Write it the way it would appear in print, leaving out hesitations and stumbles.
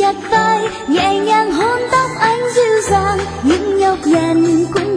vai nhẹ nhàng hôn tóc anh dịu dàng, những nhọc nhằn cũng